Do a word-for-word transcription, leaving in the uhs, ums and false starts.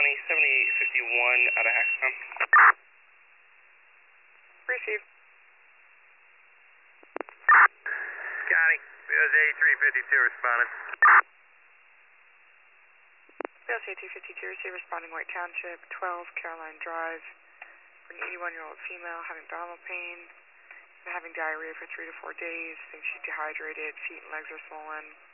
County, seventy-eight fifty-one out of Haxcom. Received. County, B O Z eighty-three fifty-two responding. B O Z eighty-three fifty-two, receive responding White Township, twelve Caroline Drive. For an eighty-one-year-old female having abdominal pain, been having diarrhea for three to four days, thinks she's dehydrated, feet and legs are swollen.